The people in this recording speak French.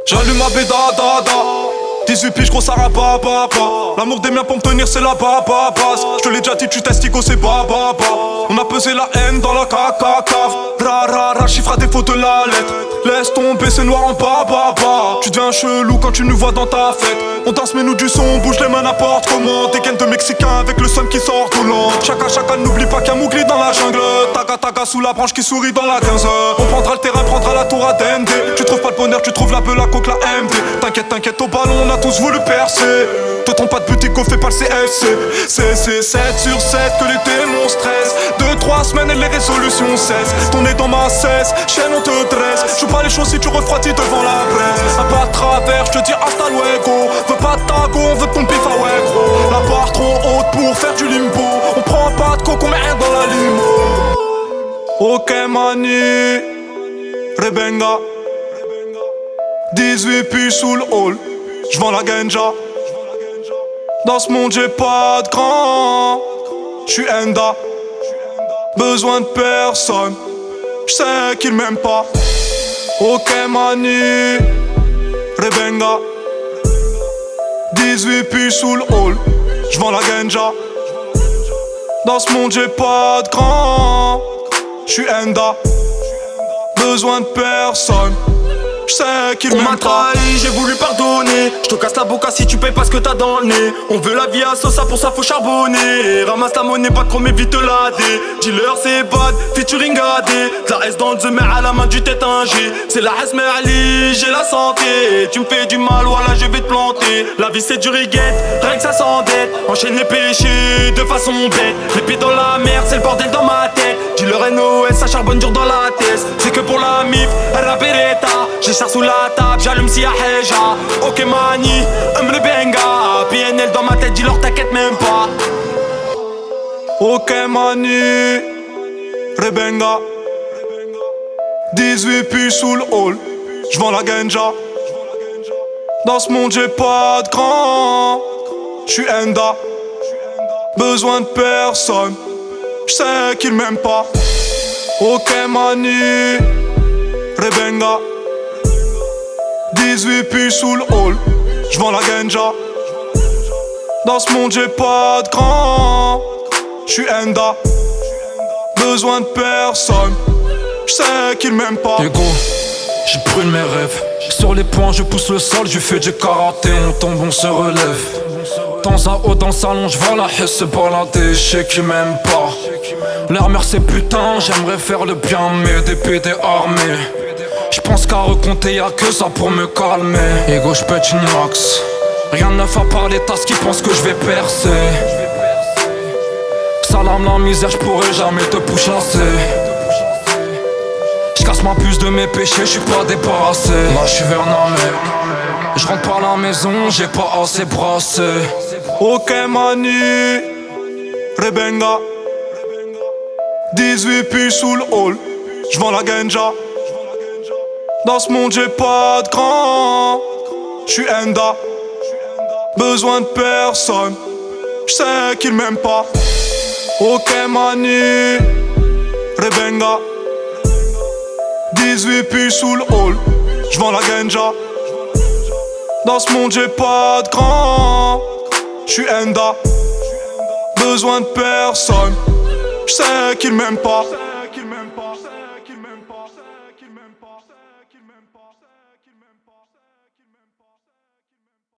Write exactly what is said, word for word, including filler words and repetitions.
J'allume ma béda, da, da. dix-huit piges, gros, ça rabat, ba, ba. L'amour des miens pour me tenir, c'est la ba, ba, base. J'te l'ai déjà dit, tu testigo, c'est ba, ba, ba. On a pesé la haine dans la caca, cave. Ra, ra, ra, chiffre à défaut de la lettre. Laisse tomber, c'est noir en bas, bas, bas. Tu deviens chelou quand tu nous vois dans ta fête. On danse, mais nous du son, on bouge les mains n'importe comment. Des gaines de Mexicains avec le son qui sort tout long. Chacun, chacun, n'oublie pas qu'il y a Mougli dans la jungle. Taga, taga, sous la branche qui sourit dans la quinze. On prendra le terrain, prendra la tour à D N D. Tu trouves pas le bonheur, tu trouves la beuh, la coque, la M D. T'inquiète, t'inquiète, au ballon, on a tous voulu percer. Te trompe pas de boutique, fais pas le C F C. C'est, c'est sept sur sept que les démons stressent. Deux, trois semaines et les résolutions cessent. Ton nez dans ma cesse, chaîne on te dresse. Joue pas les choses si tu refroidis devant la presse. Un pas de travers, je te dis hasta luego. Veux pas de tago, on veut ton pif, ah ouais gros. La barre trop haute pour faire du limbo. On prend pas de coke, on met rien dans la limo. Ok mani, Rebenga. dix-huit piges sous le hall, j'vends la ganja. Dans ce monde j'ai pas de grand, j'suis Enda. Besoin de personne, j'sais qu'ils m'aiment pas. Ok mani, Rebenga. dix-huit piges sous le hall, j'vends la ganja. Dans ce monde j'ai pas de grand, j'suis Enda. Besoin de personne, j'sais qu'il m'aime pas. On m'a trahi, j'ai voulu pardonner. J'te casse la boca si tu payes pas ce que t'as dans le nez. On veut la vie à Sosa, pour ça faut charbonner. Ramasse la monnaie, pas trop mais vite la dé. Dealer c'est bad, featuring A D. De la S dans le zeme à la main du tête un G. C'est la S merli, j'ai la santé. Tu me fais du mal, voilà je vais te planter. La vie c'est du riguette, rien que ça s'endette. Enchaîne les péchés de façon bête. Les pieds dans la merde, c'est le bordel dans ma tête. Dealer N O S, ça charbonne dur dans la tête. C'est que pour la mif, la beretta. J'ai ça sous la table, j'allume si y'a Heja. Ok mani, Umre Benga. P N L dans ma tête, dis-leur t'inquiète même pas. Ok mani, Rebenga. dix-huit piges sous le hall, j'vends la ganja. Dans ce monde j'ai pas de grand, j'suis Enda. Besoin de personne, j'sais qu'ils m'aiment pas. Ok mani, Rebenga. dix-huit piges sous le hall, j'vends la ganja. Dans ce monde j'ai pas de grand, j'suis Enda. Besoin de personne, j'sais qu'ils m'aiment pas. Ego, j'ai brûle mes rêves. Sur les poings je pousse le sol, je fais du karaté. On tombe, on se relève. Temps à haut dans le salon, j'vois la haie se balader. J'sais qu'ils m'aiment pas. Leur mère c'est putain, j'aimerais faire le bien mais des pédés armés. J'pense qu'à recompter y'a que ça pour me calmer. Ego j'pète une max. Rien de neuf à part les tasses qui pensent que j'vais percer. Salam la misère, j'pourrais jamais te pousser. J'casse ma puce de mes péchés, j'suis pas débarrassé. Là j'suis vers la mer. J'rentre pas à la maison, j'ai pas assez brassé. Ok mani, Rebenga. dix-huit piges sous le hall, j'vends la ganja. Dans ce monde j'ai pas de grand, j'suis Enda. Besoin de personne, j'sais qu'ils m'aiment pas. Ok mani, Rebenga. dix-huit piges sous le hall, j'vends la ganja. Dans ce monde j'ai pas de grand, j'suis Enda. Besoin de personne, j'sais qu'ils m'aiment pas.